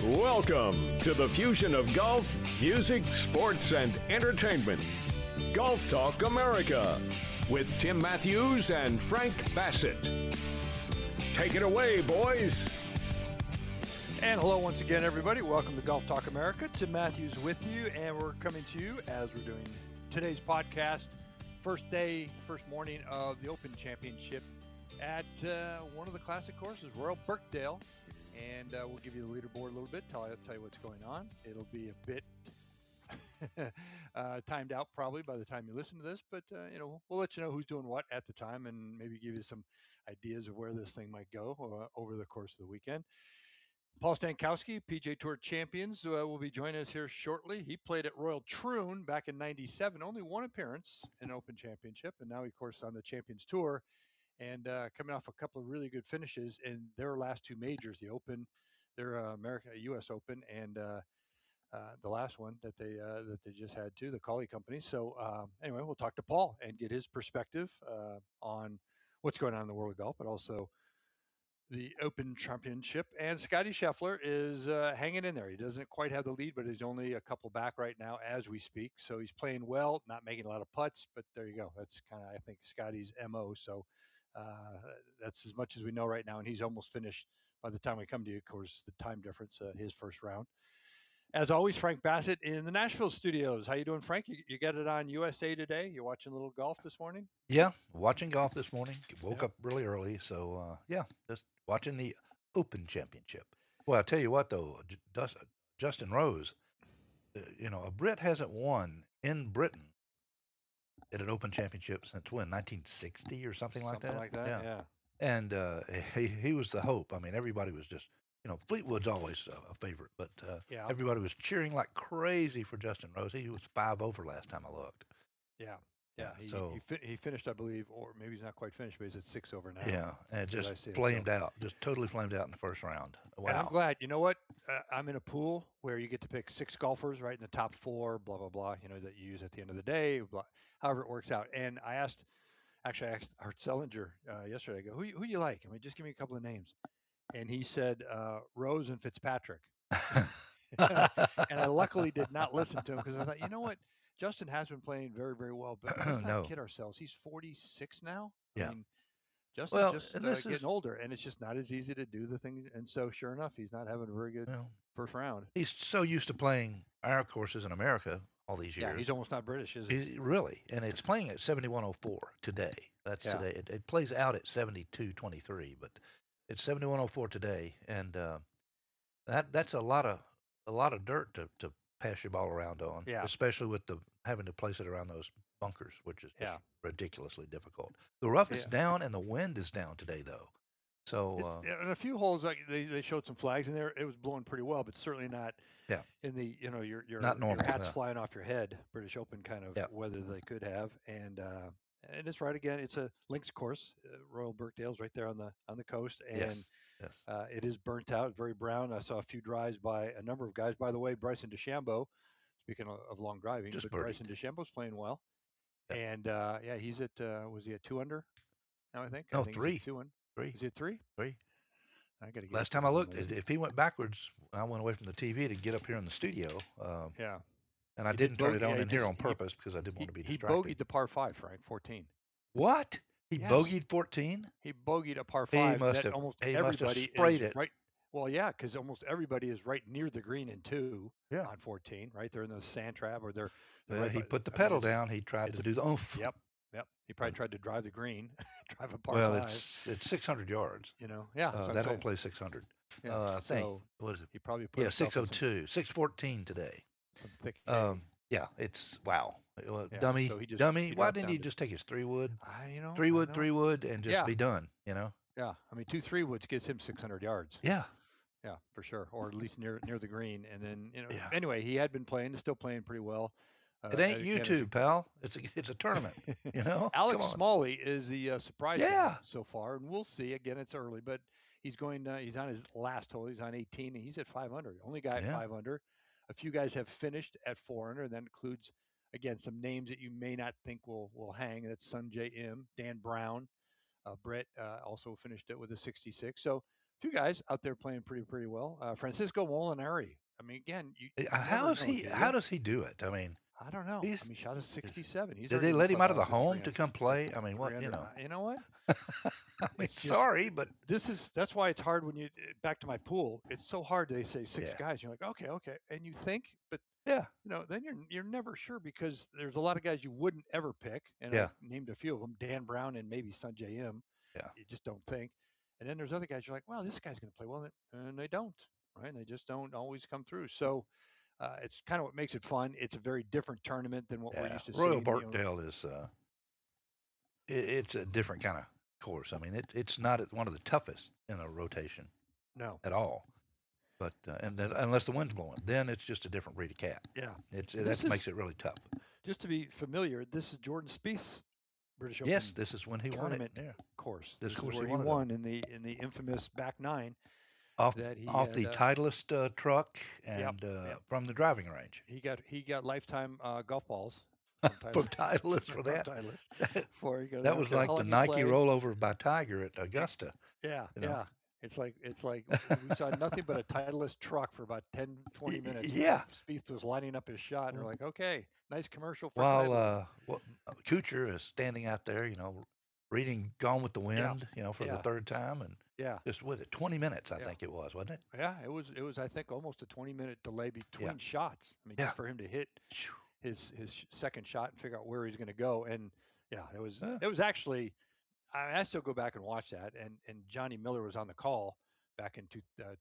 Welcome to the fusion of golf, music, sports, and entertainment. Golf Talk America with Tim Matthews and Frank Bassett. Take it away, boys. And hello once again, everybody. Welcome to Golf Talk America. Tim Matthews with you, and we're coming to you as we're doing today's podcast. First morning of the Open Championship at one of the classic courses, Royal Birkdale. And we'll give you the leaderboard a little bit, tell you what's going on. It'll be a bit timed out probably by the time you listen to this, but we'll let you know who's doing what at the time and maybe give you some ideas of where this thing might go over the course of the weekend. Paul Stankowski, PGA Tour Champions, will be joining us here shortly. He played at Royal Troon back in '97, only one appearance in an Open Championship, and now, of course, on the Champions Tour. And coming off a couple of really good finishes in their last two majors, the Open, their U.S. Open, and the last one that they just had too, the Collie Company. So anyway, we'll talk to Paul and get his perspective on what's going on in the world of golf, but also the Open Championship. And Scotty Scheffler is hanging in there. He doesn't quite have the lead, but he's only a couple back right now as we speak. So he's playing well, not making a lot of putts, but there you go. That's kind of, I think, Scotty's MO. So that's as much as we know right now, and he's almost finished by the time we come to you. Of course, the time difference, his first round. As always, Frank Bassett in the Nashville studios. How you doing, Frank? You got it on USA Today? You watching a little golf this morning? Yeah, watching golf this morning. Woke up really early, so just watching the Open Championship. Well, I'll tell you what, though, Justin Rose, a Brit hasn't won in Britain at an Open Championship since when, 1960 or something like that? Something like that, yeah. And he was the hope. I mean, everybody was just, Fleetwood's always a favorite, but everybody was cheering like crazy for Justin Rose. He was 5 over last time I looked. Yeah. He finished, I believe, or maybe he's not quite finished, but he's at 6 over now. Yeah, and just flamed out, just totally flamed out in the first round. Wow. And I'm glad. You know what? I'm in a pool where you get to pick 6 golfers right in the top 4, blah, blah, blah, that you use at the end of the day, blah, however it works out. And I asked Art Sellinger yesterday, I go, who you like? I mean, just give me a couple of names. And he said Rose and Fitzpatrick. And I luckily did not listen to him because I thought, you know what? Justin has been playing very, very well, but let's not kid ourselves. He's 46 now. Yeah. I mean, Justin's just getting older, and it's just not as easy to do the thing. And so, sure enough, he's not having a very good first round. He's so used to playing our courses in America all these years. Yeah, he's almost not British, is he? Really, and it's playing at 71.04 today. That's today. It plays out at 72.23, but it's 71.04 today, and that's a lot of dirt to pass your ball around on, especially with having to place it around those bunkers, which is just ridiculously difficult. The rough is down and the wind is down today, though. So in a few holes, like they showed some flags in there. It was blowing pretty well, but certainly not in the your not normal, your hat's flying off your head. British Open kind of weather they could have, and it's right again. It's a links course. Royal Birkdale's right there on the coast, and yes. It is burnt out, very brown. I saw a few drives by a number of guys. By the way, Bryson DeChambeau, speaking of long driving, Bryson DeChambeau's playing well. And he's at was he at 2 under now? I think 3. 2 under. 3. Is it 3? 3. I got to get. Last time I looked, if he went backwards, I went away from the TV to get up here in the studio. And I didn't turn it on in here on purpose because I didn't want to be distracted. He bogeyed the par 5, Frank, 14. What? He bogeyed 14? He bogeyed a par 5. He must have sprayed it. Right. Well, yeah, because almost everybody is right near the green in 2 on 14, right? They're in the sand trap, or they're right he put the pedal down. He tried to do the oomph. Yep. He probably tried to drive the green, drive a par 5. It's 600 yards. That don't play 600. I think. So what is it? He probably put 602, 614 today. Some thick it's wow. Dummy. Why didn't he just take his 3-wood? 3-wood, and just be done? Yeah, I mean 2 3-woods gets him 600 yards. Yeah, for sure, or at least near the green. And then anyway, he had been playing, still playing pretty well. It ain't YouTube, pal. It's a tournament. Alex Smalley is the surprise so far, and we'll see. Again, it's early, but he's going. He's on his last hole. He's on 18, and he's at 500. Only guy at 5 under. A few guys have finished at 4 under, and that includes again some names that you may not think will hang. That's Sungjae Im, Dan Brown, Brett also finished it with a 66. So two guys out there playing pretty well. Francisco Molinari. I mean, again, you How never is know, he? do How you? does he do it? I mean, I don't know. he's. I mean, shot a 67. He's Did already they in the let him out of the clubhouse at home to 300 come play? I mean, what 300. You know what? I mean, It's just sorry, but that's why it's hard when you back to my pool. It's so hard. They say six Yeah. guys. You're like, okay, and you think, but yeah, then you're never sure because there's a lot of guys you wouldn't ever pick, and Yeah. I named a few of them: Dan Brown and maybe Sanjay M. Yeah. You just don't think. And then there's other guys you're like, well, this guy's going to play well, and they don't, right? And they just don't always come through. So it's kind of what makes it fun. It's a very different tournament than what we're yeah. used to Royal seeing. Barkdale is it's a different kind of course. I mean, it's not one of the toughest in a rotation No. at all. But and then, unless the wind's blowing, then it's just a different breed of cat. Yeah. That makes it really tough. Just to be familiar, this is Jordan Spieth's British Open. Yes, this is when he won it. tournament Yeah. course. This is course where he he won it won in the infamous back nine. Off that he the had, Titleist truck and Yep. from the driving range. He got lifetime golf balls From Titleist for that. Titleist. For he goes, That was "Okay, like how the long you Nike play?" rollover by Tiger at Augusta. Yeah, you know? yeah. It's like we saw nothing but a Titleist truck for about 10, 20 minutes. Yeah. Spieth was lining up his shot, and we're like, okay, nice commercial for While Titleist. Kuchar is standing out there, reading Gone with the Wind, for the Yeah. third time, and Yeah, just with it 20 minutes, I Yeah. think it was, wasn't it? yeah. It was I think almost a 20-minute delay between shots. I mean, Yeah. just for him to hit Phew. his second shot and figure out where he's going to go. And yeah, it Yeah. was actually. I still go back and watch that. And Johnny Miller was on the call back in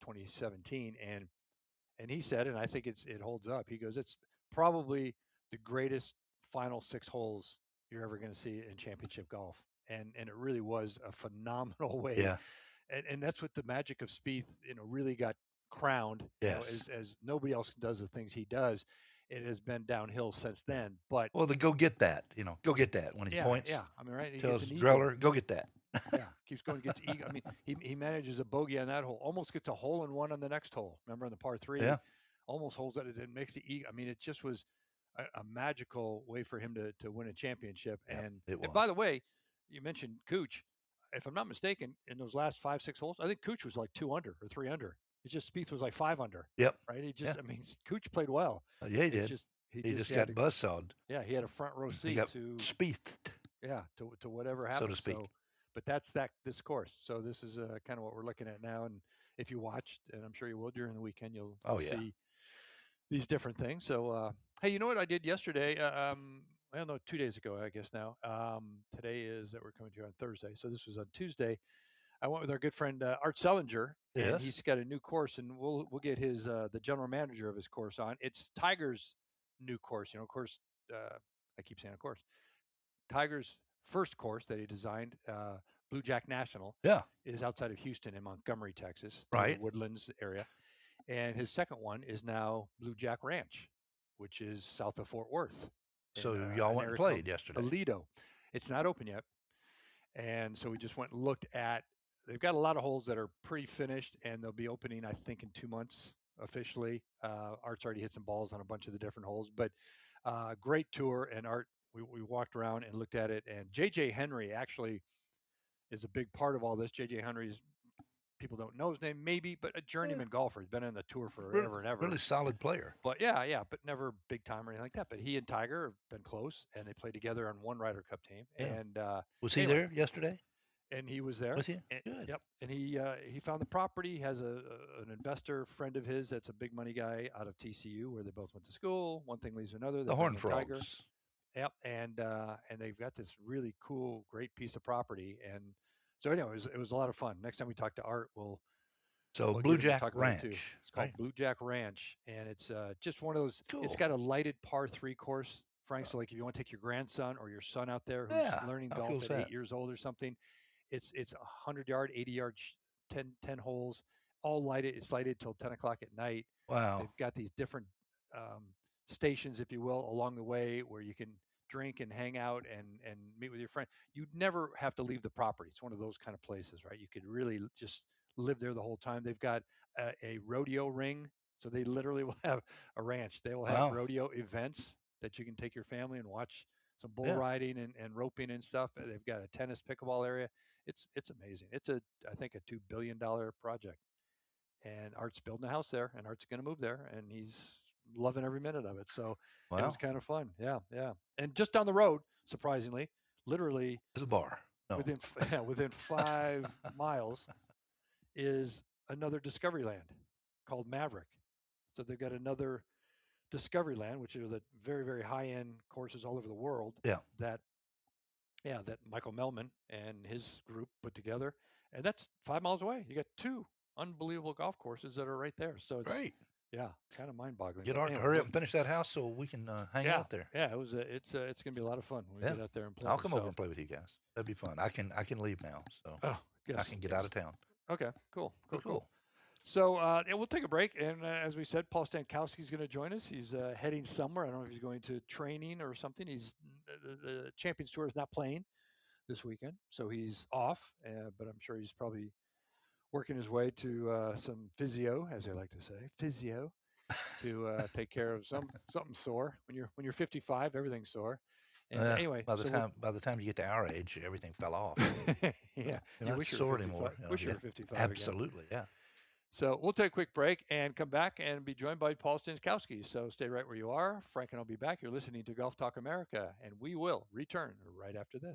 2017, and he said, and I think it holds up. He goes, it's probably the greatest final 6 holes you're ever going to see in championship golf, and it really was a phenomenal way. Yeah. And that's what the magic of Spieth, really got crowned. Yes. As nobody else does the things he does. It has been downhill since then. But Well, go get that, go get that when he points. yeah. I mean, right? He Tells gets an eagle. Greller, go get that. Yeah, keeps going, gets eagle. I mean, he manages a bogey on that hole, almost gets a hole in one on the next hole. Remember on the par 3? Yeah. Almost holds it, and makes the eagle. I mean, it just was a magical way for him to win a championship. Yeah, and it was. by the way, you mentioned Cooch. If I'm not mistaken, in those last 5-6 holes, I think Cooch was like 2 under or 3 under. It's just Spieth was like 5 under. Yep. Right? He just, Yeah. I mean, Cooch played well. Yeah, he did. He just got buzzsawed. Yeah, he had a front row He seat got to Spiethed. to whatever happens, so to speak. But that's this course. So this is kind of what we're looking at now. And if you watched, and I'm sure you will during the weekend, you'll see these different things. So hey, you know what I did yesterday? I don't know, 2 days ago, I guess now. Today is that we're coming to you on Thursday, so this was on Tuesday. I went with our good friend Art Sellinger, and Yes. he's got a new course, and we'll get his the general manager of his course on. It's Tiger's new course. Of course, I keep saying, of course, Tiger's first course that he designed, Blue Jack National, is outside of Houston in Montgomery, Texas, Right. the Woodlands area, and his second one is now Blue Jack Ranch, which is south of Fort Worth. So in, y'all an went and area played called yesterday. Aledo. It's not open yet, and so we just went and looked at. They've got a lot of holes that are pretty finished, and they'll be opening, I think, in 2 months officially. Art's already hit some balls on a bunch of the different holes, but great tour. And Art, we walked around and looked at it, and JJ Henry actually is a big part of all this. JJ Henry's, people don't know his name maybe, but a journeyman golfer. He's been on the tour forever and ever. Really solid player. But yeah, but never big time or anything like that. But he and Tiger have been close, and they played together on one Ryder Cup team. Yeah. And Was he anyway, there yesterday? and he was there. Was he? And, Good. Yep. And he found the property. Has an investor friend of his that's a big money guy out of TCU, where they both went to school. One thing leads to another. The Horned Tiger. Frogs. Yep. And they've got this really cool, great piece of property. And so anyway, it was a lot of fun. Next time we talk to Art, we'll So get Blue him to Jack talk about it too. Ranch. It's called right? Blue Jack Ranch, and it's just one of those. It's Cool. got a lighted par 3 course, Frank. So like if you want to take your grandson or your son out there who's Yeah, learning how golf cool at is 8 that? years old or something, it's 100-yard, 80-yard, 10 holes, all lighted. It's lighted till 10 o'clock at night. Wow. They've got these different stations, if you will, along the way where you can drink and hang out and meet with your friend. You'd never have to leave the property. It's one of those kind of places, right? You could really just live there the whole time. They've got a rodeo ring, so they literally will have a ranch. They will have Wow. rodeo events that you can take your family and watch some bull riding and roping and stuff. They've got a tennis pickleball area. It's amazing. It's I think a $2 billion project. And Art's building a house there, and Art's going to move there, and he's loving every minute of it. So it was kind of fun. Yeah, yeah. And just down the road, surprisingly, literally There's a bar. No. within 5 miles is another Discovery Land called Maverick. So they've got another Discovery Land, which are the very, very high end courses all over the world. Yeah. That Michael Melman and his group put together, and that's 5 miles away. You got 2 unbelievable golf courses that are right there. So it's great. Yeah, kind of mind-boggling. Get Art to hurry up and finish that house so we can hang out there. Yeah, it's going to be a lot of fun when we get out there and play. I'll come over and play with you guys. That'd be fun. I can leave now, so I can get out of town. Okay, cool. So we'll take a break, and as we said, Paul Stankowski is going to join us. He's heading somewhere. I don't know if he's going to training or something. The Champions Tour is not playing this weekend, so he's off. But I'm sure he's probably working his way to some physio, as they like to say, to take care of something sore. When you're 55, everything's sore. And anyway, by the time you get to our age, everything fell off. Yeah, you're not sore anymore. Wish you were 55. Absolutely, again. Yeah. So we'll take a quick break and come back and be joined by Paul Stankowski. So stay right where you are. Frank and I'll be back. You're listening to Golf Talk America, and we will return right after this.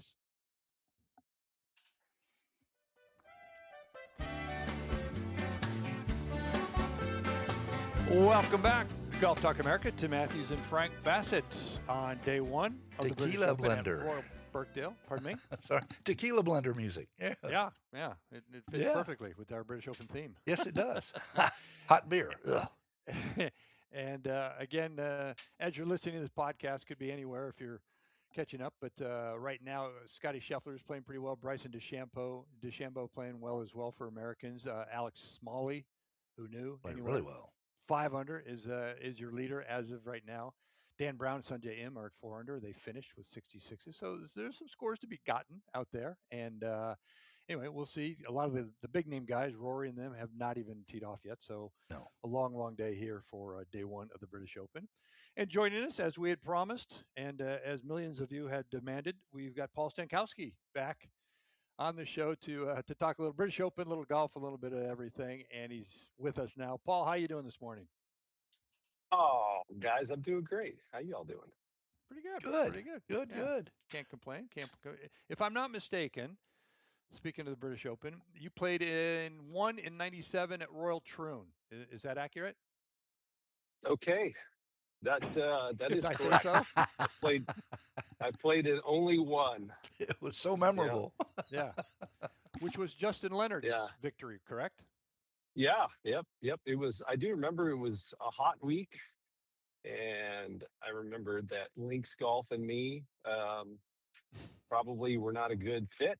Welcome back, Golf Talk America. Tim Matthews and Frank Bassett on day one of Tequila the British Blender. Open at Royal Birkdale. Pardon me? Sorry. Tequila Blender music. Yeah. Yeah. It fits perfectly with our British Open theme. Yes, it does. Hot beer. And again, as you're listening to this podcast, could be anywhere if you're catching up. But right now, Scotty Scheffler is playing pretty well. Bryson DeChambeau playing well as well for Americans. Alex Smalley, who knew? Playing really well. 5 under is your leader as of right now. Dan Brown, Sungjae Im are at 4 under. They finished with 66s. So there's some scores to be gotten out there. And anyway, we'll see. A lot of the big name guys, Rory and them, have not even teed off yet. So a long, long day here for day one of the British Open. And joining us, as we had promised, and as millions of you had demanded, we've got Paul Stankowski back on the show to talk a little British Open, a little golf, a little bit of everything. And he's with us now. Paul, how you doing this morning? Oh, guys, I'm doing great. How you all doing? Pretty good. Good. Can't complain. If I'm not mistaken, speaking of the British Open, you played in 97 at Royal Troon. Is that accurate? Okay, that is I correct. think so. I played in only one. It was so memorable. Yeah. Which was Justin Leonard's victory, correct? Yeah. Yep. It was. I do remember it was a hot week, and I remember that Links Golf and me probably were not a good fit.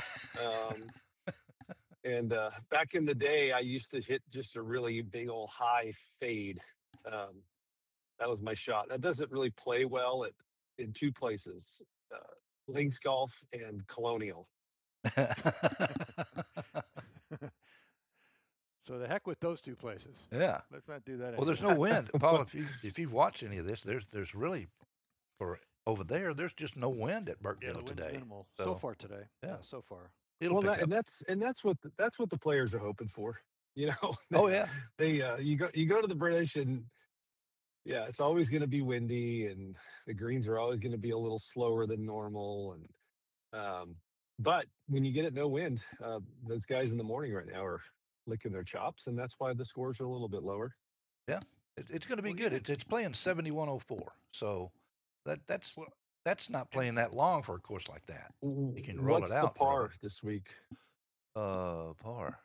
And back in the day, I used to hit just a really big old high fade. That was my shot. That doesn't really play well in 2 places, Links Golf and Colonial. So the heck with those 2 places. Yeah. Let's not do that. Well, there's no wind, Paul. If you've watched any of this, there's really over there. There's just no wind at Birkdale today. Minimal. So far today. Yeah, so far. That's what the players are hoping for. You know. Oh yeah. They you go to the British and it's always going to be windy and the greens are always going to be a little slower than normal and but when you get it no wind, those guys in the morning right now are licking their chops, and that's why the scores are a little bit lower. Yeah, it's going to be good. It's playing 71.04, so that's not playing that long for a course like that. You can roll it out. What's the par this week? Par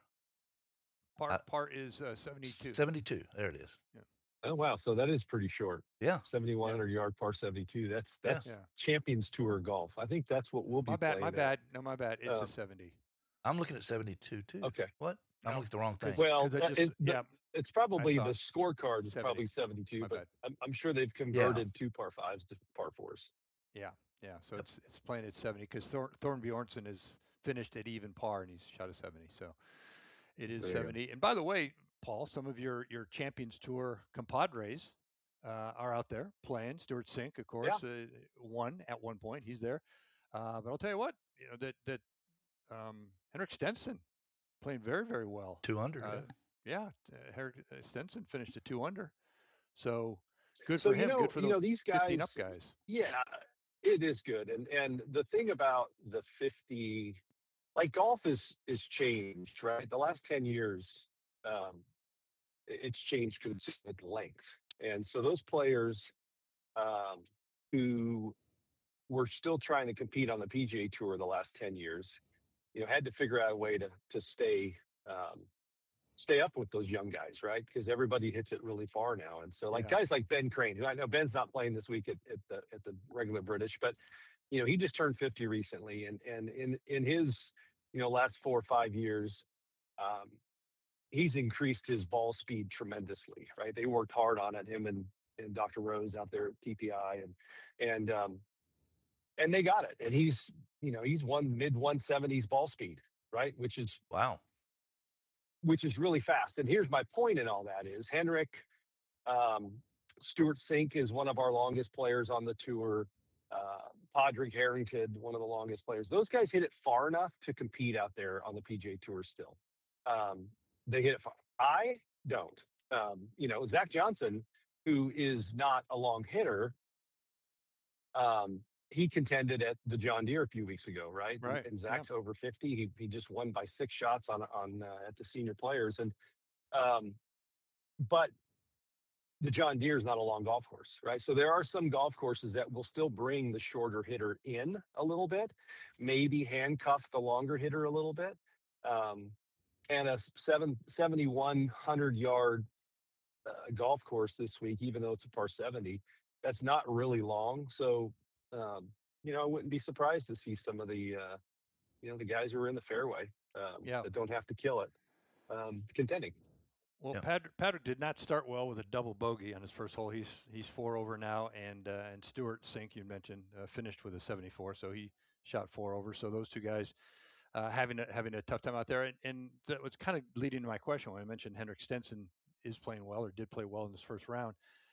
is 72. 72. There it is. Yeah. Oh wow, so that is pretty short. Yeah, 7,100 yard par 72. That's Champions Tour golf. I think that's what we'll be playing. My bad. It's a 70. I'm looking at 72 too. Okay. What? I'm looking at the wrong thing. Well, it's probably the scorecard is 70. probably 72, but I'm sure they've converted 2 par 5s to par 4s. Yeah. So it's playing at 70 because Thorn Bjornsson is finished at even par and he's shot a 70. So it is 70. And by the way, Paul, some of your Champions Tour compadres are out there playing. Stuart Sink, of course, won at one point. He's there. But I'll tell you what, that Henrik Stenson playing very, very well. 2 under. Henrik Stenson finished at 2 under. So good for him. Good for those these 15 guys. up guys. Yeah, it is good. And the thing about the 50, like golf is changed, right? The last 10 years, it's changed considerably with length. And so those players who were still trying to compete on the PGA Tour the last 10 years, had to figure out a way to stay up with those young guys, right? Because everybody hits it really far now. And so guys like Ben Crane, who I know Ben's not playing this week at the regular British, but he just turned 50 recently, and in his last 4 or 5 years, he's increased his ball speed tremendously, right? They worked hard on it, him and Dr. Rose out there at TPI, and they got it. And he's won mid 170s ball speed, right? Which is wow. Which is really fast. And here's my point in all that is Henrik, Stuart Sink is one of our longest players on the tour. Padraig Harrington, one of the longest players. Those guys hit it far enough to compete out there on the PGA Tour still. They hit it far. I don't. Zach Johnson, who is not a long hitter, he contended at the John Deere a few weeks ago, right? Right. And Zach's over 50. He just won by 6 shots on at the senior players, and but the John Deere is not a long golf course, right? So there are some golf courses that will still bring the shorter hitter in a little bit, maybe handcuff the longer hitter a little bit, and a 7,100-yard golf course this week, even though it's a par 70, that's not really long. So. I wouldn't be surprised to see some of the, the guys who are in the fairway that don't have to kill it, contending. Well, Patrick did not start well with a double bogey on his first hole. He's 4 over now, and Stuart Sink, you mentioned, finished with a 74, so he shot 4 over. So those two guys having a tough time out there, and that was kind of leading to my question when I mentioned Henrik Stenson is playing well or did play well in this first round.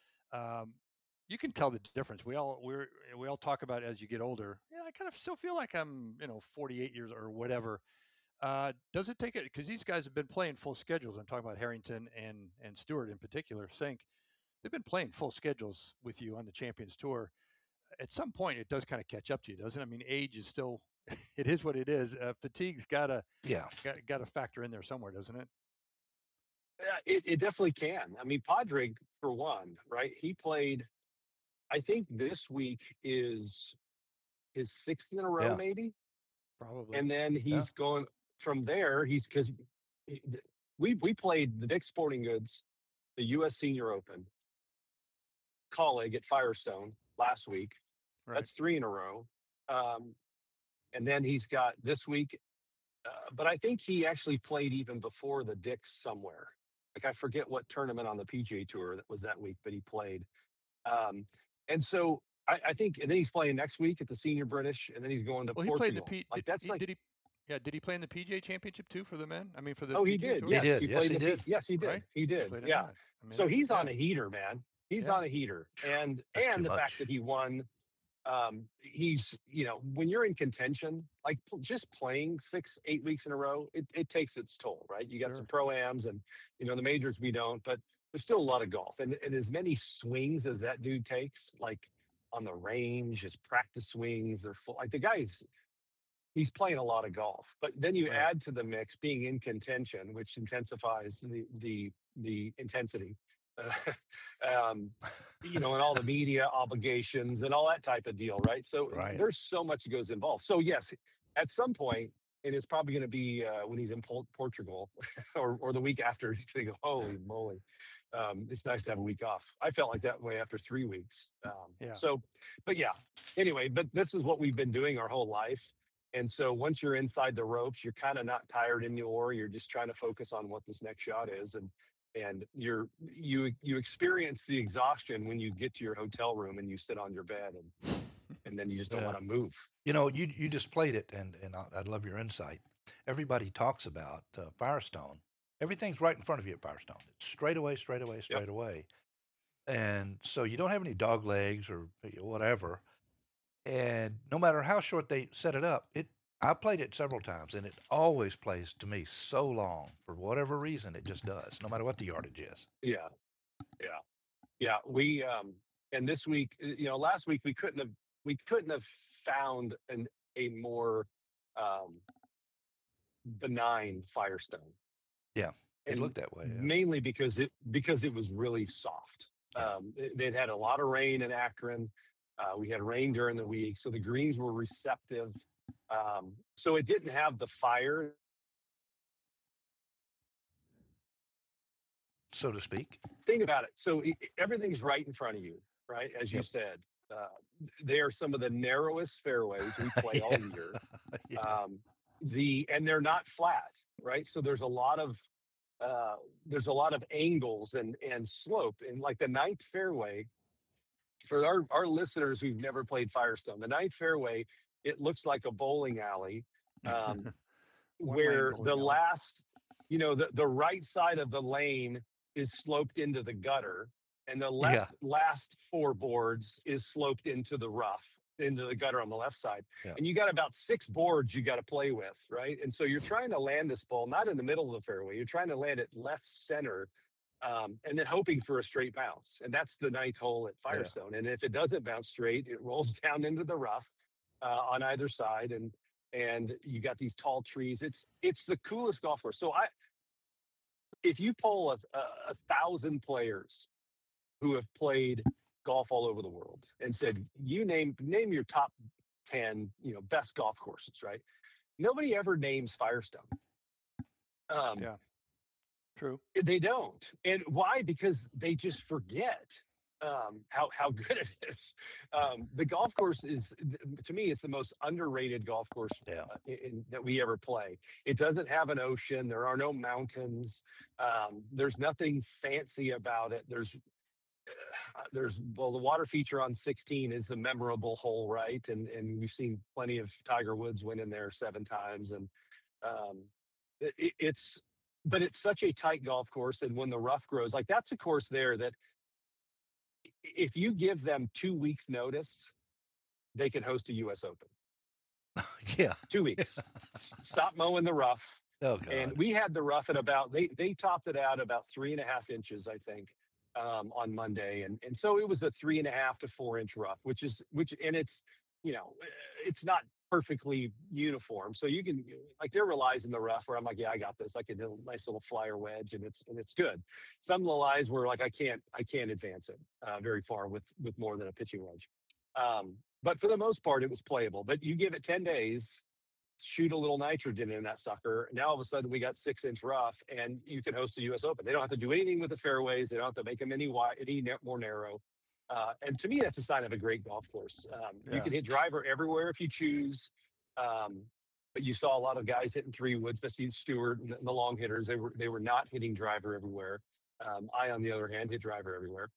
You can tell the difference. We all talk about as you get older. Yeah, I kind of still feel like I'm 48 years or whatever. Does it take it? Because these guys have been playing full schedules. I'm talking about Harrington and Stewart in particular. Sink, they've been playing full schedules with you on the Champions Tour. At some point, it does kind of catch up to you, doesn't it? I mean, age is still, it is what it is. Fatigue's got to factor in there somewhere, doesn't it? It definitely can. I mean, Padraig, for one, right? He played. I think this week is his 6th in a row, maybe. Probably. And then he's going from there. Because we played the Dick's Sporting Goods, the U.S. Senior Open, colleague at Firestone last week. Right. That's 3 in a row. And then he's got this week. But I think he actually played even before the Dick's somewhere. Like I forget what tournament on the PGA Tour that was that week, but he played. And so I think, and then he's playing next week at the Senior British, and then he's going to Portugal. He played did he play in the PGA Championship too for the men? I mean, for the he did. Tour? Yes, he did. Yes, he did. Yes, he did. Right? He did. Yeah. I mean, so he's on a heater, man. He's on a heater, and the fact that he won. He's when you're in contention, like just playing 6-8 weeks in a row, it takes its toll, right? You got some pro-ams and the majors we don't, but there's still a lot of golf, and as many swings as that dude takes, like on the range, his practice swings, they're full. Like the guy's he's playing a lot of golf, but then you add to the mix being in contention, which intensifies the intensity. And all the media obligations and all that type of deal, right? So there's so much that goes involved. So yes, at some point, and it's probably going to be when he's in Portugal or the week after, he's going to go, holy moly, it's nice to have a week off. I felt like that way after 3 weeks. So, but anyway, but this is what we've been doing our whole life. And so once you're inside the ropes, you're kind of not tired anymore. You're just trying to focus on what this next shot is. And you experience the exhaustion when you get to your hotel room and you sit on your bed and then you just don't want to move. You just played it, and I'd love your insight. Everybody talks about Firestone. Everything's right in front of you at Firestone. It's straight away. and so you don't have any dog legs or whatever. And no matter how short they set it up, I played it several times, and it always plays to me so long for whatever reason. It just does, no matter what the yardage is. Yeah, yeah, yeah. We and this week, last week we couldn't have found a more um, benign Firestone, Yeah, it and looked that way. Yeah. mainly because it was really soft. Yeah. They'd had a lot of rain in Akron. We had rain during the week, so the greens were receptive. So it didn't have the fire. So to speak. Think about it. So everything's right in front of you, right? As you Yep. said, uh, they are some of the narrowest fairways we play all year. Yeah. And they're not flat, right? So uh, there's a lot of angles and slope. And like the ninth fairway, for our listeners who've never played Firestone, the ninth fairway, it looks like a bowling alley, um, where bowling the alley. last, the right side of the lane is sloped into the gutter, and the last four boards is sloped into the rough, into the gutter on the left side. Yeah. And you got about 6 boards you got to play with, right? And so you're trying to land this ball not in the middle of the fairway, you're trying to land it left center, and then hoping for a straight bounce. And that's the ninth hole at Firestone. And if it doesn't bounce straight, it rolls down into the rough on either side, and you got these tall trees. It's the coolest golf course. So if you poll 1,000 players who have played golf all over the world and said, you name your top 10, best golf courses, right? Nobody ever names Firestone. Yeah, true. They don't. And why? Because they just forget how good it is. The golf course is, to me, it's the most underrated golf course that we ever play. It doesn't have an ocean. There are no mountains. There's nothing fancy about it. The water feature on 16 is the memorable hole, right? And we've seen plenty of Tiger Woods win in there 7 times. And but it's such a tight golf course. And when the rough grows, like that's a course there that if you give them 2 weeks notice, they can host a US Open. Yeah. 2 weeks. Stop mowing the rough. Oh, God. And we had the rough at about, they topped it out about 3.5 inches, I think, on Monday. And so it was a 3.5 to 4 inch rough, and it's, it's not perfectly uniform. So you can, like, there were lies in the rough where I'm like, yeah, I got this. I can do a nice little flyer wedge, and it's good. Some of the lies were like, I can't advance it very far with more than a pitching wedge. But for the most part, it was playable. But you give it 10 days, shoot a little nitrogen in that sucker. Now all of a sudden we got 6 inch rough, and you can host the US Open. They don't have to do anything with the fairways. They don't have to make them any more narrow. And to me, that's a sign of a great golf course. You can hit driver everywhere if you choose. But you saw a lot of guys hitting 3-woods, especially Stewart and the long hitters. They were not hitting driver everywhere. I, on the other hand, hit driver everywhere.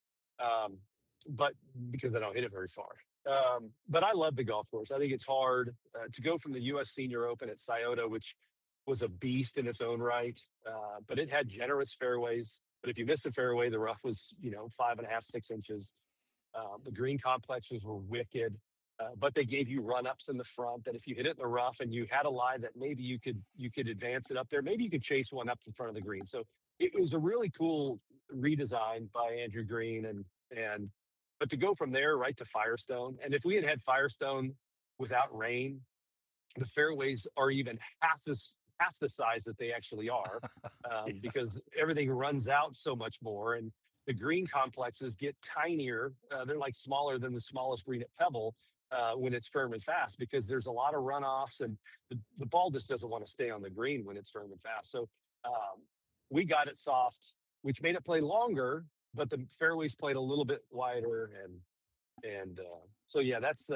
But because I don't hit it very far. But I love the golf course. I think it's hard to go from the U.S. Senior Open at Scioto, which was a beast in its own right. But it had generous fairways. But if you missed a fairway, the rough was, 5.5, 6 inches. The green complexes were wicked, but they gave you run-ups in the front that if you hit it in the rough and you had a lie that maybe you could advance it up there, maybe you could chase one up in front of the green. So it was a really cool redesign by Andrew Green, but to go from there right to Firestone, and if we had Firestone without rain, the fairways are even half the size that they actually are, because everything runs out so much more, and the green complexes get tinier. They're like smaller than the smallest green at Pebble when it's firm and fast, because there's a lot of runoffs, and the ball just doesn't want to stay on the green when it's firm and fast. So we got it soft, which made it play longer, but the fairways played a little bit wider, and so yeah, that's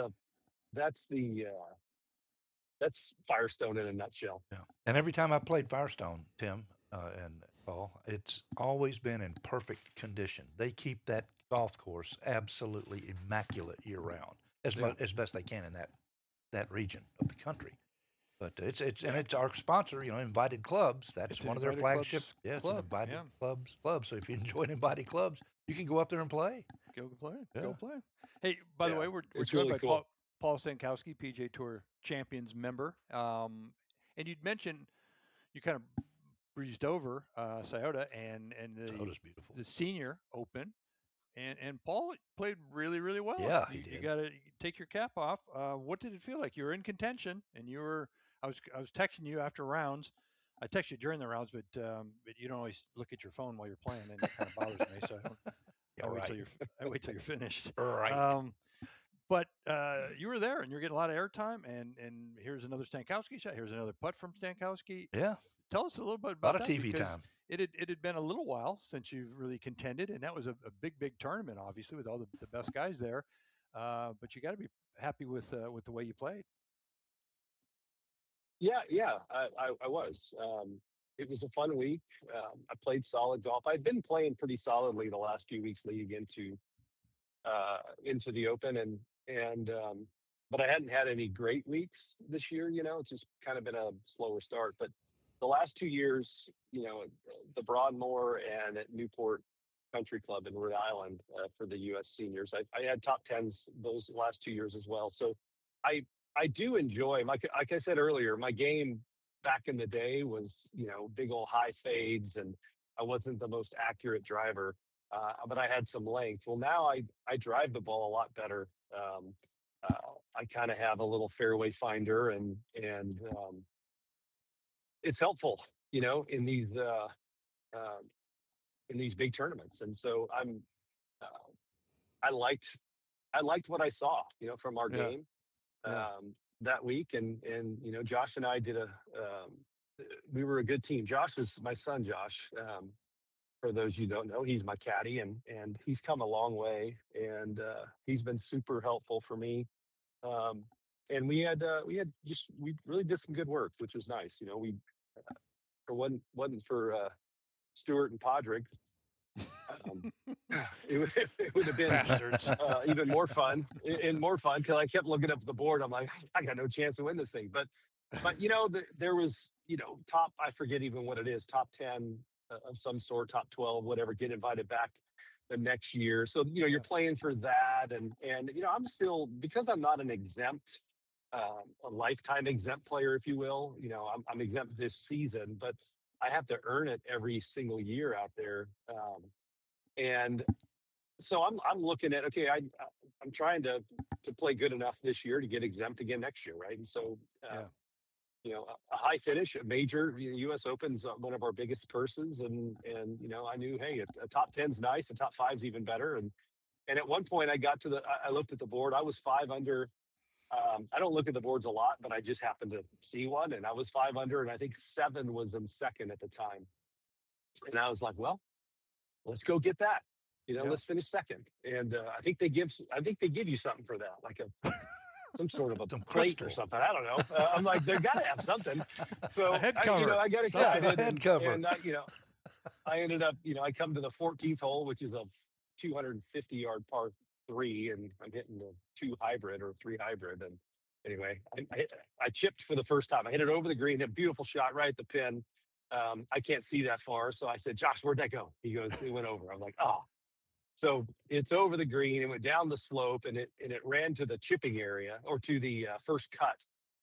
Firestone in a nutshell. Yeah. And every time I played Firestone, Tim and Paul, it's always been in perfect condition. They keep that golf course absolutely immaculate year round, as best they can in that region of the country. But it's our sponsor, Invited Clubs. That's It's one an of their Invited flagship. Clubs Yeah, it's an club. Invited Yeah. Clubs. So if you enjoy Invited Clubs, you can go up there and play. Go play. Yeah. Go play. Hey, by the Yeah, way, we're it's joined really by cool. Paul Stankowski, PJ Tour Champions member. And you'd mentioned you kind of breezed over Scioto and Soda's beautiful. the Senior Open, and Paul played really, really well. Yeah, he You did. got to take your cap off. What did it feel like? You were in contention, and you were. I was texting you after rounds. I text you during the rounds, but you don't always look at your phone while you're playing, and it kind of bothers me. So I wait till you're finished. Right. But you were there, and you're getting a lot of airtime. And here's another Stankowski shot. Here's another putt from Stankowski. Yeah. Tell us a little bit A about lot of that, TV because time. it had been a little while since you've really contended, and that was a big tournament, obviously, with all the best guys there. But you got to be happy with the way you played. Yeah, I was. It was a fun week. I played solid golf. I'd been playing pretty solidly the last few weeks leading into the Open, and but I hadn't had any great weeks this year. It's just kind of been a slower start. But the last 2 years, the Broadmoor and at Newport Country Club in Rhode Island for the U.S. seniors, I had top tens those last 2 years as well. So I I do enjoy, like I said earlier, my game back in the day was, big old high fades, and I wasn't the most accurate driver, but I had some length. Well, now I drive the ball a lot better. Um, uh, I kind of have a little fairway finder, and it's helpful, in uh, these big tournaments. And so uh, I liked I liked what I saw, from our Yeah, game yeah. that week, and Josh and I did we were a good team. Josh is my son, Josh. For those you don't know, he's my caddy, and he's come a long way, and he's been super helpful for me. Um, and we really did some good work, which was nice. We for wasn't for Stewart and Podrick, um, it would have been Bastards. even more fun and more fun because I kept looking up at the board. I'm like, I got no chance to win this thing. But there was top, I forget even what it is, top 10 of some sort, top 12, whatever, get invited back the next year. So you're Yeah. playing for that, and I'm still, because I'm not an exempt. A lifetime exempt player, if you will. I'm exempt this season, but I have to earn it every single year out there. And so I'm looking at, okay, I'm trying to play good enough this year to get exempt again next year, right? And so Yeah. a high finish, a major, U.S. Open's one of our biggest purses, and I knew, hey, a top 10's nice, a top 5's even better, and at one point I got to I looked at the board, I was 5 under. I don't look at the boards a lot, but I just happened to see one, and I was 5 under, and I think 7 was in second at the time, and I was like, well, let's go get that. Yeah. Let's finish second. And I think they give you something for that, like some sort of a Some plate crystal. or something. I don't know. I'm like, they got to have something. So A head cover. I got A excited. head cover. And I ended up, I come to the 14th hole, which is a 250-yard par three, and I'm hitting the 2 hybrid or 3 hybrid. And anyway, I chipped for the first time. I hit it over the green, a beautiful shot right at the pin. I can't see that far, so I said, Josh, where'd that go? He goes, it went over. I'm like, oh. So it's over the green. It went down the slope, and it ran to the chipping area, or to the first cut.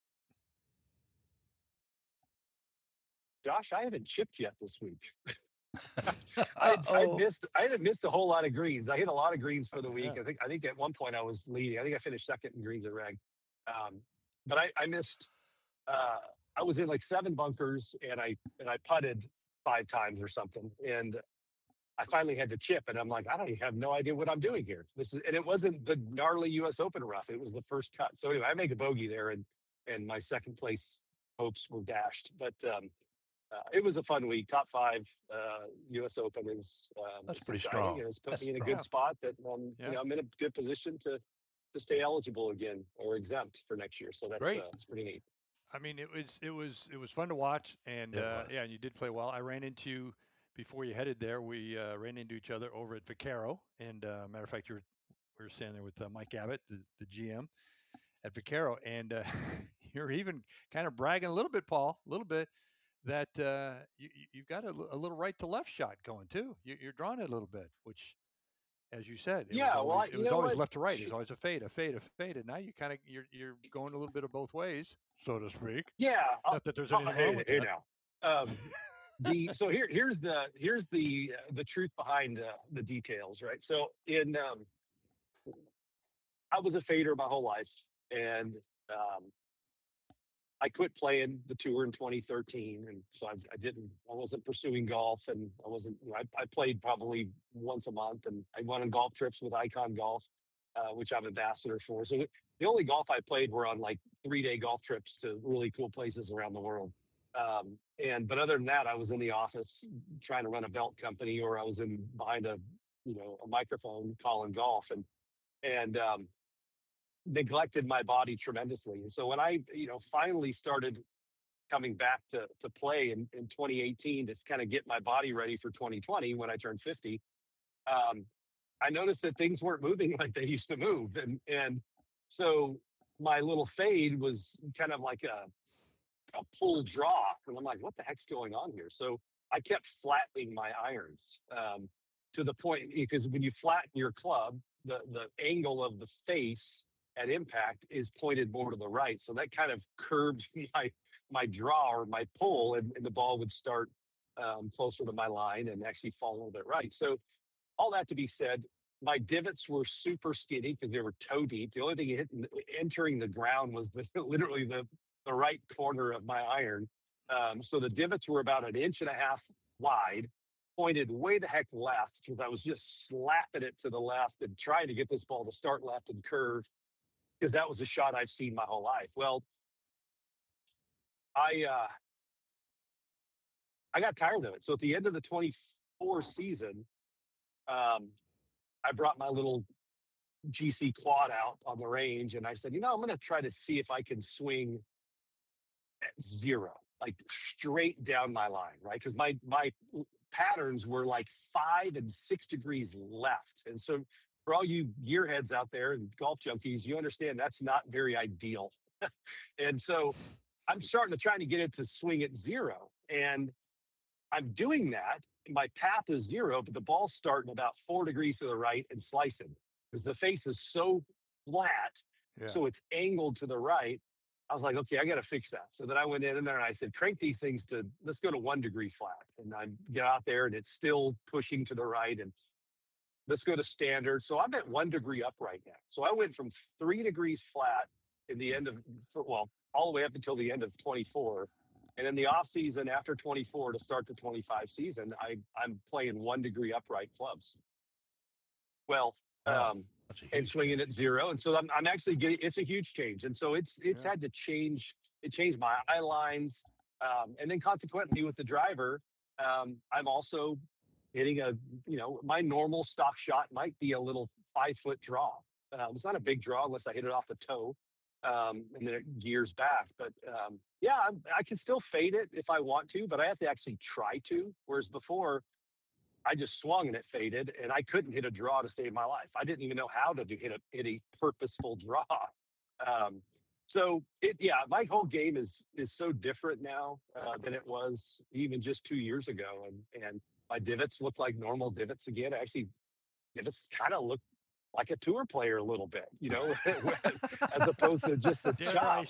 Josh, I haven't chipped yet this week. I hadn't missed a whole lot of greens. I hit a lot of greens for the week. Yeah. I think at one point I was leading. I think I finished second in greens at reg. But I missed. I was in like 7 bunkers, and I putted 5 times or something, and I finally had to chip, and I'm like, I don't even have no idea what I'm doing here. And it wasn't the gnarly U.S. Open rough. It was the first cut. So anyway, I make a bogey there, and my second place hopes were dashed. But it was a fun week. Top 5 U.S. Open is That's it's pretty exciting, strong. and it's put That's me in a strong. good spot that Yeah. I'm in a good position to stay eligible again or exempt for next year. So that's Great. it's pretty neat. I mean, it was fun to watch, and It was. yeah, and you did play well. I ran into before you headed there. We ran into each other over at Vaquero, and matter of fact, we were standing there with Mike Abbott, the GM at Vaquero, and you're even kind of bragging a little bit, Paul, a little bit that you've got a little right to left shot going too. You're drawing it a little bit, which, as you said, Yeah, well, it you was know always what? left to right. It's always a fade, a fade, a fade. And now you kind of you're going a little bit of both ways, so to speak. Yeah, Not that there's anything wrong with hey that. now. So here's the truth behind the details, right? So I was a fader my whole life, and um, I quit playing the tour in 2013, and so I wasn't pursuing golf, and I wasn't. I played probably once a month, and I went on golf trips with Icon Golf, which I'm ambassador for. So the only golf I played were on like 3-day golf trips to really cool places around the world. But other than that, I was in the office trying to run a belt company, or I was in behind a microphone calling golf, and neglected my body tremendously. And so when I, finally started coming back to play in 2018 to kind of get my body ready for 2020 when I turned 50, I noticed that things weren't moving like they used to move. And so my little fade was kind of like a pull draw. And I'm like, what the heck's going on here? So I kept flattening my irons to the point, because when you flatten your club, the angle of the face at impact is pointed more to the right. So that kind of curbed my draw or my pull, and the ball would start closer to my line and actually fall a little bit right. So all that to be said, my divots were super skinny because they were toe deep. The only thing entering the ground was literally the right corner of my iron. So the divots were about 1.5 inches wide, pointed way the heck left, because I was just slapping it to the left and trying to get this ball to start left and curve, because that was a shot I've seen my whole life. Well, I got tired of it. So at the end of the 24 season, I brought my little GC quad out on the range, and I said, I'm going to try to see if I can swing at zero, like straight down my line, right? Because my patterns were like 5 and 6 degrees left. And so for all you gearheads out there and golf junkies, you understand that's not very ideal. And so I'm starting to try to get it to swing at zero. And I'm doing that. My path is zero, but the ball's starting about 4 degrees to the right and slicing, because the face is so flat. Yeah. So it's angled to the right. I was like, okay, I got to fix that. So then I went in there and I said, crank these things let's go to 1 degree flat. And I get out there and it's still pushing to the right. And let's go to standard. So I'm at 1 degree up right now. So I went from 3 degrees flat in the end of, all the way up until the end of 24. And in the off season after 24 to start the 25 season, I'm playing 1 degree upright clubs. Well, and swinging at zero. And so I'm actually getting, it's a huge change. And so it's had to change. It changed my eye lines. And then consequently with the driver, I'm also hitting my normal stock shot might be a little 5-foot draw. It's not a big draw unless I hit it off the toe. And then it gears back. But I can still fade it if I want to, but I have to actually try to. Whereas before, I just swung and it faded, and I couldn't hit a draw to save my life. I didn't even know how to hit a purposeful draw. My whole game is so different now than it was even just 2 years ago. And my divots look like normal divots again. Actually, divots kind of look like a tour player a little bit, as opposed to just a chop.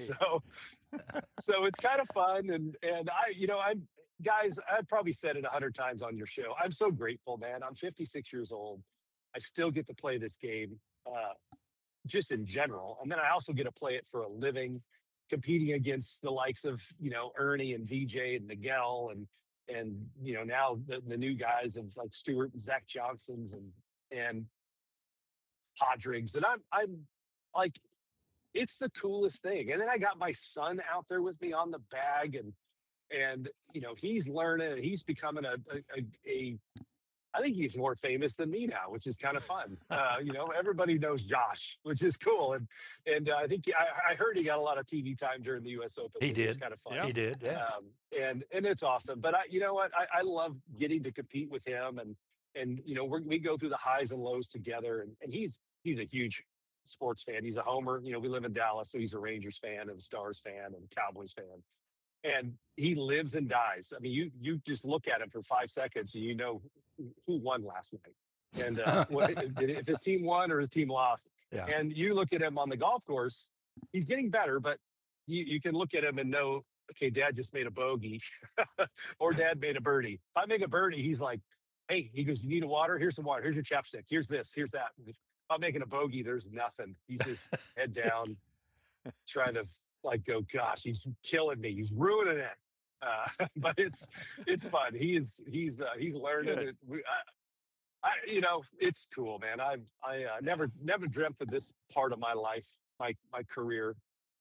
So it's kind of fun. And guys, I've probably said it 100 times on your show. I'm so grateful, man. I'm 56 years old. I still get to play this game just in general. And then I also get to play it for a living, competing against the likes of, Ernie and VJ and Miguel and now the new guys of like Stewart and Zach Johnsons and Podrigs. And I'm like, it's the coolest thing. And then I got my son out there with me on the bag, and he's learning, and he's becoming I think he's more famous than me now, which is kind of fun. Everybody knows Josh, which is cool. And I think I heard he got a lot of TV time during the U.S. Open. He did. Which is kind of fun. Yeah. He did. Yeah. And it's awesome. But you know what? I love getting to compete with him, and we go through the highs and lows together. And he's a huge sports fan. He's a homer. We live in Dallas, so he's a Rangers fan and a Stars fan and a Cowboys fan. And he lives and dies. I mean, you just look at him for 5 seconds and you know who won last night, and if his team won or his team lost. Yeah. And you look at him on the golf course, he's getting better, but you can look at him and know, okay, Dad just made a bogey, or Dad made a birdie. If I make a birdie, he's like, hey, he goes, you need a water? Here's some water. Here's your chapstick. Here's this. Here's that. If I'm making a bogey, there's nothing. He's just head down, trying to go, gosh, he's killing me. He's ruining it. But it's fun. He's learning it. It's cool, man. I never dreamt of this part of my life, my career.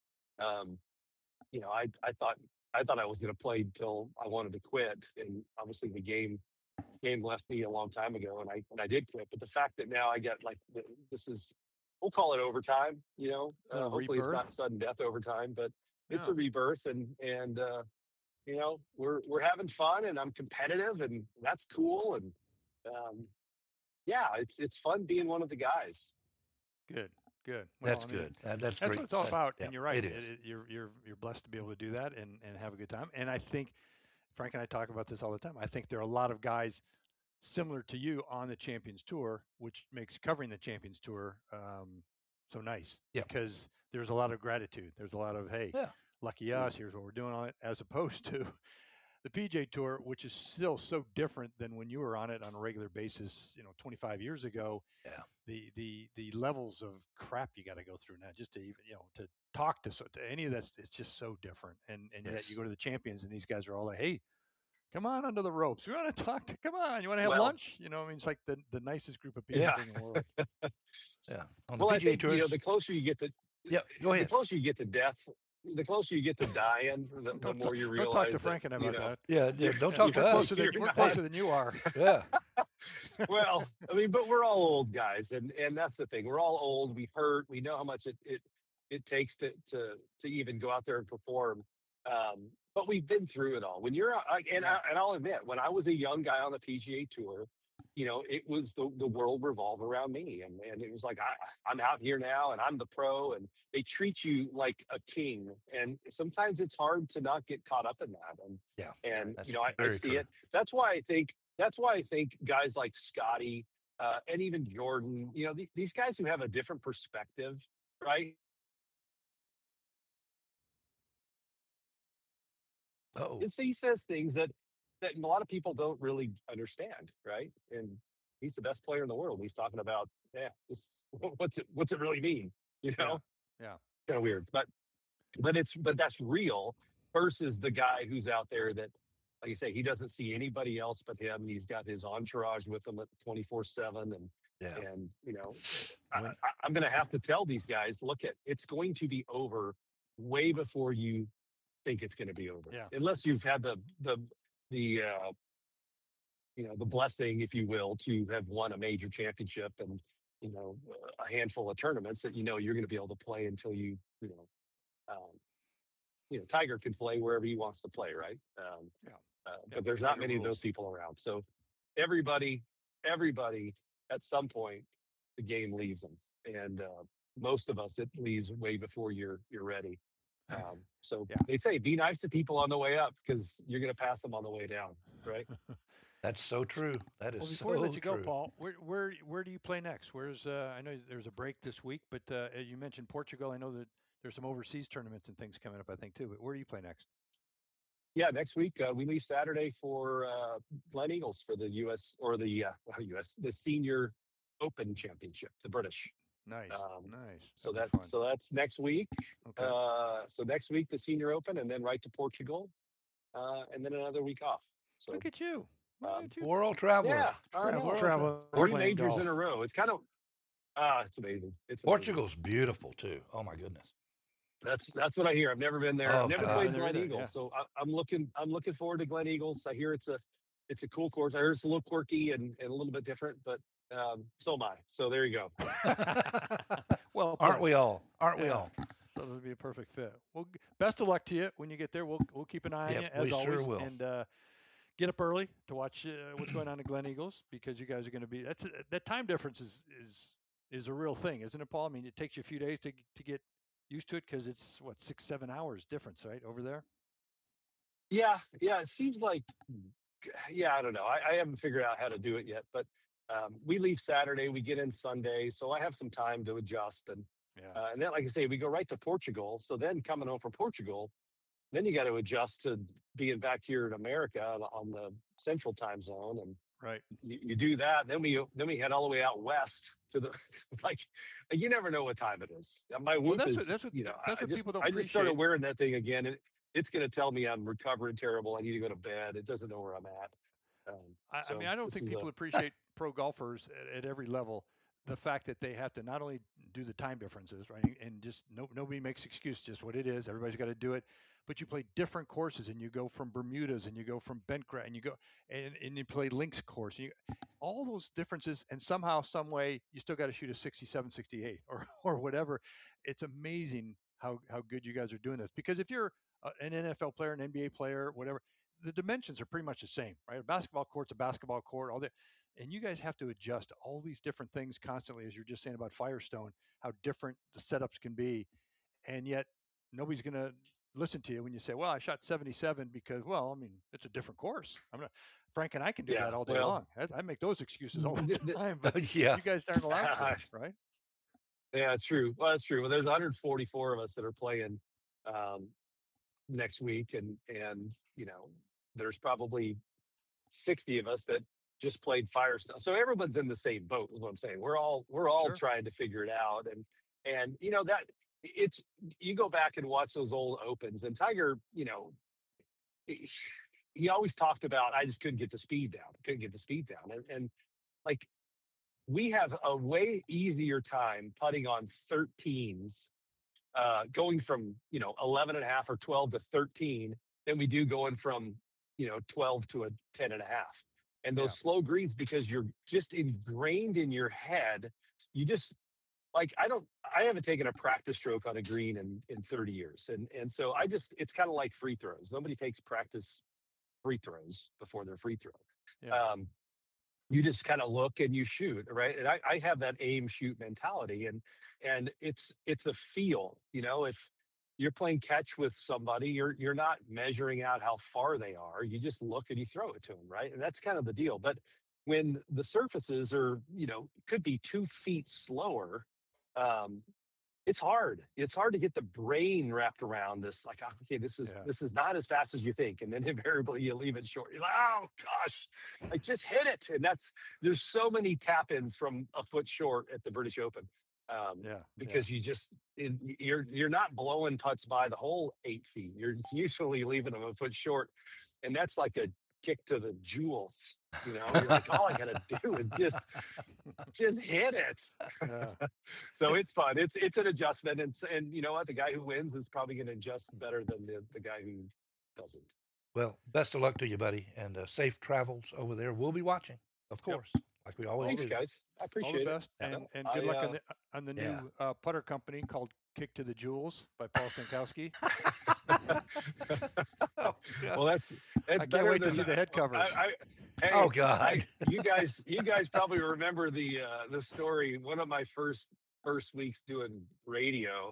I thought I was going to play until I wanted to quit, and obviously the game left me a long time ago, and I did quit. But the fact that now I get this is, we'll call it overtime. Hopefully it's not sudden death overtime, but it's a rebirth, and we're having fun, and I'm competitive, and that's cool, and it's fun being one of the guys. Good. Well, that's good. That's great. What it's all about. Yeah, and you're right. It is. You're blessed to be able to do that and have a good time. And I think Frank and I talk about this all the time. I think there are a lot of guys similar to you on the Champions Tour, which makes covering the Champions Tour so nice. Yeah. Because there's a lot of gratitude. There's a lot of, hey, lucky us. Here's what we're doing on it, as opposed to the PGA Tour, which is still so different than when you were on it on a regular basis, 25 years ago. Yeah. The levels of crap you got to go through now just to even, to talk to any of that, it's just so different. And yet you go to the Champions and these guys are all like, hey, come on under the ropes. We want to talk to, come on, you want to have lunch? It's like the nicest group of people in the world. Yeah. On the PGA Tour, the closer you get to, go ahead. The closer you get to death, the closer you get to dying, the more you realize. Don't talk to Frank and about that. Yeah, don't talk to us. We're closer than you are. Yeah. Well, I mean, but we're all old guys, and that's the thing. We're all old. We hurt. We know how much it takes to even go out there and perform. But we've been through it all. When you're and I'll admit, when I was a young guy on the PGA Tour, it was the world revolved around me, and it was like I'm out here now, and I'm the pro, and they treat you like a king, and sometimes it's hard to not get caught up in that. And I see true. it. That's why I think guys like Scotty and even Jordan, these guys who have a different perspective, right? Oh, He says things that a lot of people don't really understand, right? And he's the best player in the world. He's talking about, what's it really mean? Yeah. Kind of weird, but that's real versus the guy who's out there that, like you say, he doesn't see anybody else but him. And he's got his entourage with him at 24/7, and I'm going to have to tell these guys, look, it's going to be over way before you think it's going to be over, unless you've had the blessing, if you will, to have won a major championship and a handful of tournaments that you're going to be able to play until Tiger can play wherever he wants to play, right? But there's not many of those people around. So everybody at some point the game leaves them, and most of us it leaves way before you're ready. They say be nice to people on the way up because you're going to pass them on the way down, right? That's so true. That is so true. Before we let you go, Paul, where do you play next? Where's I know there's a break this week, but you mentioned Portugal. I know that there's some overseas tournaments and things coming up, I think, too. But where do you play next? Yeah, next week we leave Saturday for Glen Eagles for the U.S. or the Senior Open Championship, the British. Nice. So that's next week. Okay. So next week the Senior Open, and then right to Portugal, and then another week off. So look at you. World traveler. Yeah, travel. 3 majors in a row. It's kind of it's amazing. Portugal's beautiful too. Oh my goodness. That's what I hear. I've never been there. I've never played Glen Eagles, so I'm looking forward to Glen Eagles. I hear it's a cool course. I heard it's a little quirky and a little bit different, but so am I. So there you go. Well, aren't we all? So it would be a perfect fit. Well, best of luck to you when you get there. We'll keep an eye on you as always. Sure will. And get up early to watch what's going on at Glen Eagles, because you guys are going to be. That time difference is is a real thing, isn't it, Paul? I mean, it takes you a few days to get used to it because it's what 6 7 hours difference, right, over there. Yeah, yeah. It seems like, yeah, I don't know. I haven't figured out how to do it yet, but we leave Saturday, we get in Sunday, so I have some time to adjust, Yeah. and then, like I say, we go right to Portugal. So then coming home from Portugal, then you got to adjust to being back here in America on the Central Time Zone, and Right. you do that. Then we head all the way out west to the like. You never know what time it is. My Well, Whoop that's is, what you know, that's what people don't I just started appreciate. wearing that thing again, and it's going to tell me I'm recovering terrible. I need to go to bed. It doesn't know where I'm at. I mean, So I don't this think is a people appreciate pro golfers at every level. The fact that they have to not only do the time differences, right, and just nobody makes excuse, just what it is. Everybody's got to do it, but you play different courses, and you go from Bermudas, and you go from Bentgrass, and you go and you play links course. All those differences, and somehow, some way, you still got to shoot a 67, 68, or whatever. It's amazing how good you guys are doing this. Because if you're an NFL player, an NBA player, whatever, the dimensions are pretty much the same, right? A basketball court's a basketball court, all that. And you guys have to adjust all these different things constantly, as you're just saying about Firestone, how different the setups can be. And yet, nobody's going to listen to you when you say, well, I shot 77 because, well, I mean, it's a different course. Frank and I can do yeah. that all day Well, long. I make those excuses all the time, but Yeah. you guys aren't allowed to, right? yeah, it's true. Well, it's true. Well, there's 144 of us that are playing um, next week, and there's probably 60 of us that just played Firestone. So everyone's in the same boat, is what I'm saying. We're all Sure. trying to figure it out. And that it's you go back and watch those old opens, and Tiger, he, he always talked about, I just couldn't get the speed down. Couldn't get the speed down. And like, we have a way easier time putting on 13s, going from 11 and a half or 12 to 13 than we do going from 12 to a 10 and a half. And Yeah. those slow greens, because you're just ingrained in your head. You just, like, I haven't taken a practice stroke on a green in 30 years, and so it's kind of like free throws. Nobody takes practice free throws before their free throw. Yeah. You just kind of look and you shoot, right? And I have that aim shoot mentality, and it's a feel. If you're playing catch with somebody, you're not measuring out how far they are. You just look and you throw it to them, right? And that's kind of the deal. But when the surfaces are, could be 2 feet slower, um, it's hard. It's hard to get the brain wrapped around this. Like, okay, this Yeah. is not as fast as you think, and then invariably you leave it short. You're like, oh gosh, like, just hit it. And there's so many tap-ins from a foot short at the British Open, Yeah. because you're not blowing putts by the whole 8 feet. You're usually leaving them a foot short, and that's like a kick to the jewels. You're like, all I gotta do is just hit it. Yeah. So it's fun. It's an adjustment, and you know what? The guy who wins is probably going to adjust better than the guy who doesn't. Well, best of luck to you, buddy, and safe travels over there. We'll be watching, of course, like we always Thanks, do. guys. I All the appreciate it. best, and good luck on the yeah. new putter company called Kick to the Jewels by Paul Stankowski. Oh, Well, that's I can't better wait to than see the head covers. Hey, Oh, God. you guys probably remember the story. One of my first weeks doing radio,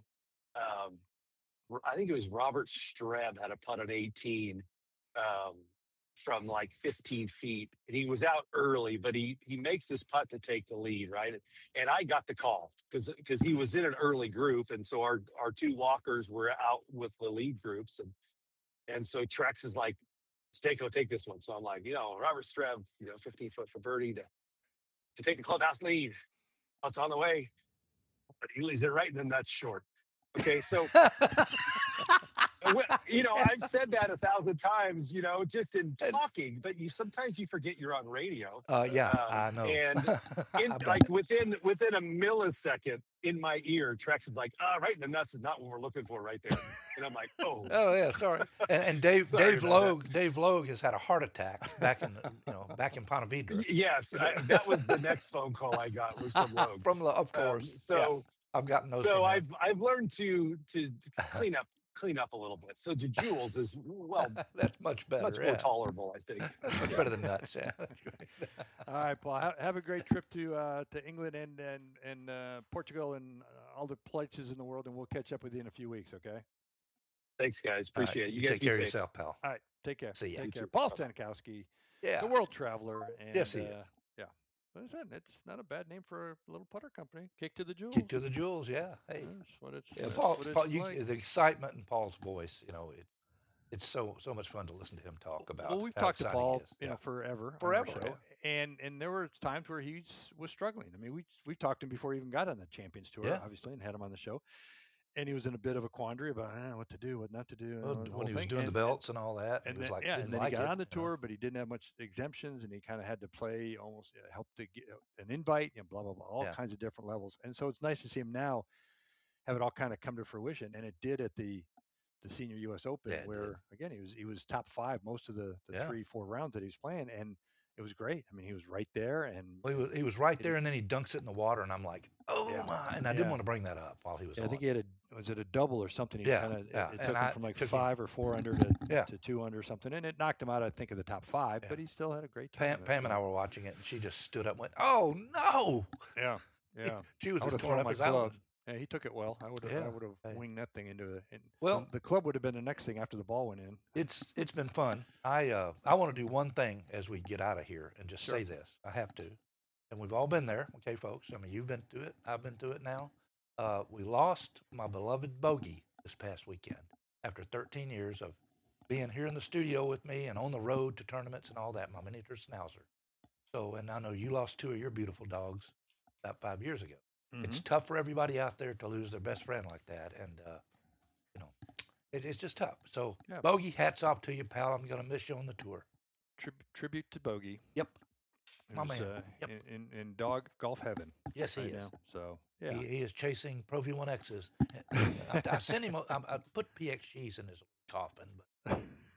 I think it was Robert Streb had a putt at 18, from like 15 feet, and he was out early, but he makes this putt to take the lead, right? And I got the call because he was in an early group, and so our 2 walkers were out with the lead groups, and so Trex is like, Stanko, take this one. So I'm like, Robert Streb, 15 foot for birdie to take the clubhouse lead. It's on the way, but he leaves it right, and then that's short. Okay, so I've said that 1,000 times, just in talking, but sometimes you forget you're on radio. Yeah, I know. And like within a millisecond in my ear, Trex is like, right in the nuts is not what we're looking for right there. And I'm like, oh. Oh yeah, sorry. And Dave Sorry Dave Logue has had a heart attack back in Ponte Vedra. Yes, that was the next phone call I got was from Logue. Of course. So I've gotten those. So I've learned to clean up clean up a little bit. So Jules is That's much better. much more tolerable, I think. That's much better than nuts. Yeah, that's great. All right, Paul. Have a great trip to England and Portugal and all the places in the world, and we'll catch up with you in a few weeks. Okay. Thanks, guys. Appreciate it. You You guys take be care of safe. yourself, pal. All right. Take care. See ya. Take You care. too. Paul Bye-bye. Stanikowski, Yeah. the world traveler. And, Yes, he is. Yeah. What is that? It's not a bad name for a little putter company. Kick to the Jewels. Kick to the Jewels. Yeah. Hey. That's what it's. Yeah, that's Paul, what it's Paul like. the excitement in Paul's voice, it's so much fun to listen to him talk about. Well, we've how talked to exciting Paul, he is. Yeah. forever. on our Forever, show. And there were times where he was struggling. I mean, we've talked to him before he even got on the Champions Tour, Yeah. obviously, and had him on the show. And he was in a bit of a quandary about what to do, what not to do. Well, the whole when he was thing. doing the And- belts and all that, And he was then, like, yeah, didn't and then like he got it, on the you know. tour, but he didn't have much exemptions, and he kind of had to play almost help to get an invite and blah blah blah, all Yeah. kinds of different levels. And so it's nice to see him now have it all kind of come to fruition, and it did at the Senior U.S. Open, Yeah, it did. where again he was top 5 most of the Yeah. 3-4 rounds that he was playing, and it was great. I mean, he was right there, and Well, he was right there, and then he dunks it in the water, and I'm like, oh Yeah. my! And I didn't Yeah. want to bring that up while he was I on. think he had was it a double or something? He Yeah, kind of yeah, it and took I him from like took him- 5 or 4 under to, Yeah. to 2 under or something, and it knocked him out, I think, of the top 5. Yeah. But he still had a great time. Pam and I were watching it, and she just stood up and went, "Oh no!" Yeah, yeah. She was I as would've torn thrown up my as I was. club. Yeah, he took it well. I would have Yeah. Hey. winged that thing into it. And Well- the club would have been the next thing after the ball went in. It's been fun. I want to do one thing as we get out of here and just Sure. say this. I have to, and we've all been there, okay, folks. I mean, you've been through it. I've been through it now. We lost my beloved Bogey this past weekend after 13 years of being here in the studio with me and on the road to tournaments and all that. My miniature schnauzer. So, and I know you lost 2 of your beautiful dogs about 5 years ago. It's tough for everybody out there to lose their best friend like that, and it's just tough. So, Yeah. Bogey, hats off to you, pal. I'm gonna miss you on the tour. Tribute to Bogey. Yep. who's, My man. Yep. in dog golf heaven. Yes, he right is. now. So yeah, He is chasing Pro V1Xs. I sent him. I put PXGs in his coffin, but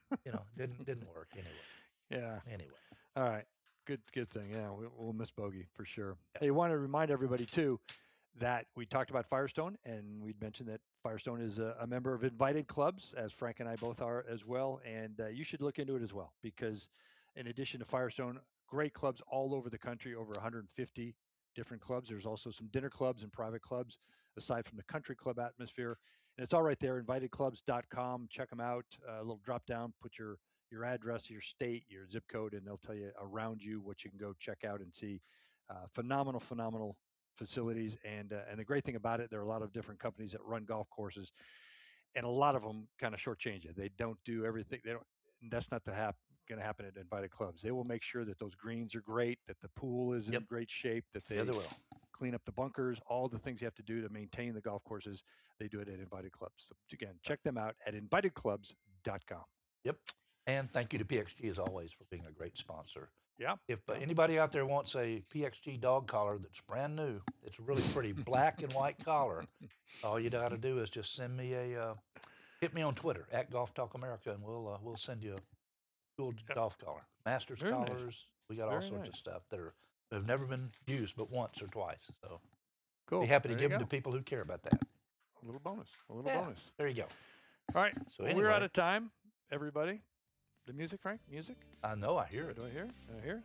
didn't work anyway. yeah. Anyway, All right. Good thing. Yeah, we'll miss Bogey for sure. Hey, I want to remind everybody too that we talked about Firestone, and we'd mentioned that Firestone is a member of Invited Clubs, as Frank and I both are as well. And you should look into it as well, because in addition to Firestone, great clubs all over the country, over 150 different clubs. There's also some dinner clubs and private clubs, aside from the country club atmosphere. And it's all right there, invitedclubs.com. Check them out. A little drop down, put your address, your state, your zip code, and they'll tell you around you what you can go check out and see. Phenomenal facilities. And the great thing about it, there are a lot of different companies that run golf courses, and a lot of them kind of shortchange you. They don't do everything. That's not going to happen at Invited Clubs. They will make sure that those greens are great, that the pool is in Yep. great shape, that they yeah, they will. clean up the bunkers, all the things you have to do to maintain the golf courses. They do it at Invited Clubs. So again, check them out at invitedclubs.com. Yep. And thank you to PXG as always for being a great sponsor. Yeah. If anybody out there wants a PXG dog collar that's brand new, it's really pretty black and white collar. All you got to do is just send me hit me on Twitter at Golf Talk America, and we'll send you a cool golf collar. Masters Very nice. collars. We got all Very sorts of nice. stuff that have never been used but once or twice. So Cool. be happy to There give you them to go. people who care about that. A little bonus. Yeah. Bonus. There you go. All right. So We're anyway. out of time, everybody. The music, Frank? Music? I know. I hear it. Do I hear? Do I hear?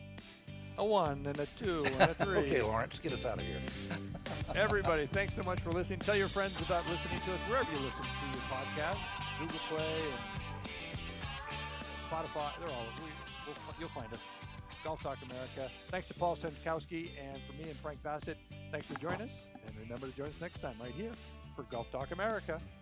A 1 and a 2 and a 3. Okay, Lawrence, get us out of here. Everybody, thanks so much for listening. Tell your friends about listening to us wherever you listen to your podcast. Google Play and Spotify. They're all you'll find us. Golf Talk America. Thanks to Paul Stanikowski, and for me and Frank Bassett, thanks for joining us. And remember to join us next time right here for Golf Talk America.